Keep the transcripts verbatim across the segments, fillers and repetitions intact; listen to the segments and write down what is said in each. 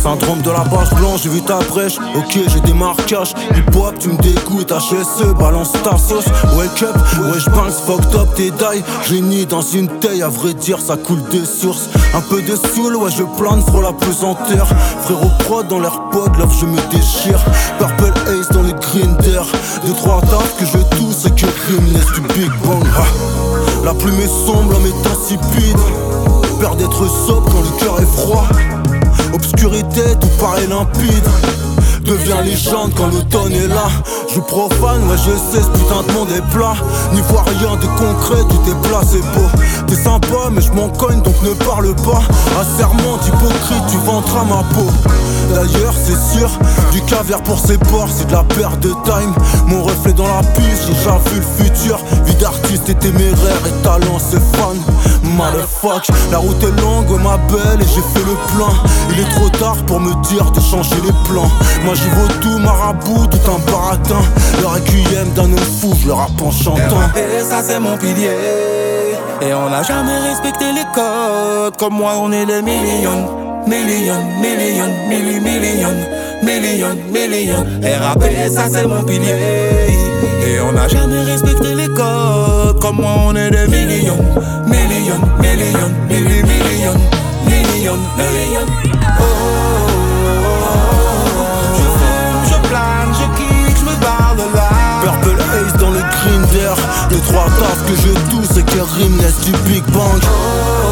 Syndrome de la page blanche, j'ai vu ta brèche. Ok, j'ai des marquages. Hip-hop, tu me dégoûtes. H S E, balance ta sauce. Wake up, wesh banks, fucked up, t'es die. Génie dans une taille, à vrai dire, ça coule des sources. Un peu de soul, ouais, je plane, frôle la pesanteur. Frérot prod dans l'air pod, love, je me déchire. Purple Haze dans les grinder. Deux, trois tafs que je tousse et que Rimness du Big Bang. La plume est sombre, l'homme est insipide. Peur d'être sobre quand le cœur est froid. Obscurité, tout paraît limpide. Deviens légende quand l'automne est là. Je profane, ouais je sais, ce putain de monde est plat. N'y vois rien de concret, tout est plat, c'est beau. T'es sympa mais je m'en cogne donc ne parle pas. Un serment d'hypocrite, tu vendras ma peau. D'ailleurs c'est sûr, du caviar pour ses porcs, c'est de la perte de time. Mon reflet dans la piste, j'ai déjà vu le futur. Vie d'artiste et téméraire et talent c'est fan. Motherfuck, la route est longue, ouais, ma belle, et j'ai fait le plein. Il est trop tard pour me dire de changer les plans. Moi j'y vaux tout, marabout, tout un baratin. Le requiem d'un homme fou, je le rappe en chantant. Et ça c'est mon pilier. Et on n'a jamais respecté les codes. Comme moi on est des millions. Millions, millions, milli, millions. Millions, millions. R A P ça c'est mon pilier. Et on n'a jamais respecté les codes. Comme moi on est des millions. Millions, millions, milli, millions. Millions, millions. Oh, oh, oh. Je fume, je plane, je kick, je me barre de là. Purple Haze dans le grinder. Deux, trois tafs que je tousse et que Rimness du Big Bang. Oh, oh,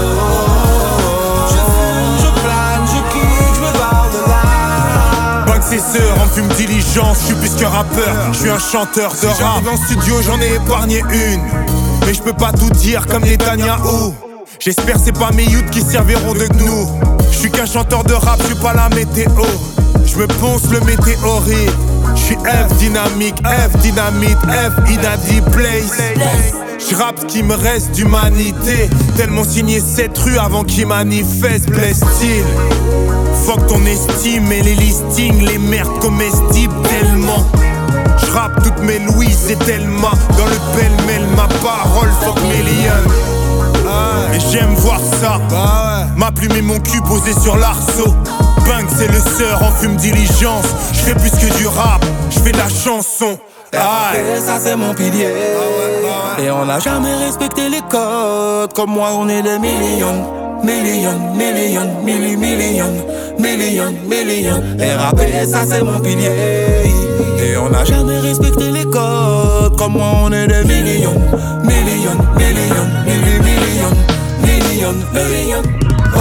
oh. Je fume, je plane, je kick, je me barre de là. Banque c'est sœur, en fume diligence, je suis plus qu'un rappeur, je suis un chanteur de rap. J'arrive en studio, j'en ai épargné une. Mais je peux pas tout dire comme Netanyahou. J'espère c'est pas mes youths qui serviront de nous. Je suis qu'un chanteur de rap, je suis pas la météo. Je me ponce le météorite. Je suis F dynamique, F dynamite, F inadi place. Je rappe ce qui me reste d'humanité. Tellement signé cette rue avant qu'il manifeste. Blesse-t-il. Fuck ton estime et les listings, les merdes comestibles tellement. Je rappe toutes mes Louises et Thelma. Dans le pêle-mêle, ma parole fuck million. Et j'aime voir ça. Ma plume et mon cul posés sur l'arceau. Bang c'est le sœur en fume diligence. Je fais plus que du rap, je fais de la chanson. Et ça c'est mon pilier. Et on n'a jamais respecté les codes. Comme moi on est des millions. Millions, millions, milli, millions. Millions, millions. R A P ça c'est mon pilier. Et on n'a jamais respecté les codes. Comme moi on est des millions. Millions, millions, milli, millions. Millions, millions. Oh, oh,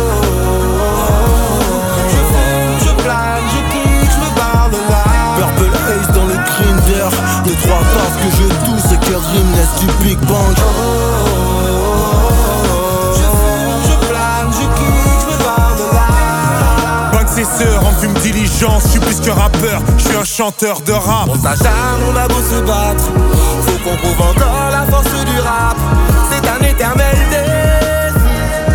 oh. Je fume, je plane, je kick, je me barre de là. Purple Haze dans le grinder. Deux, trois tafs que je tousse et que Rimness du Big Bang. Oh, oh, oh. Je fume, je plane, je kick, je me barre de là. Banque c'est sœur, en fume diligence, je suis plus qu'un rappeur, je suis un chanteur de rap. On s'acharne, on a beau se battre, faut qu'on prouve encore la force du rap. C'est un éternel défi,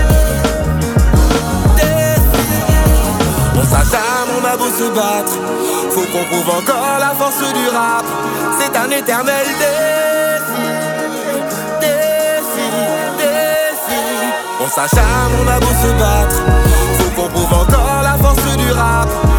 défi. On s'acharne, on a beau se battre, faut qu'on prouve encore la force du rap. C'est un éternel défi, défi, défi. On s'acharne, on a beau se battre, faut qu'on prouve encore la force du rap.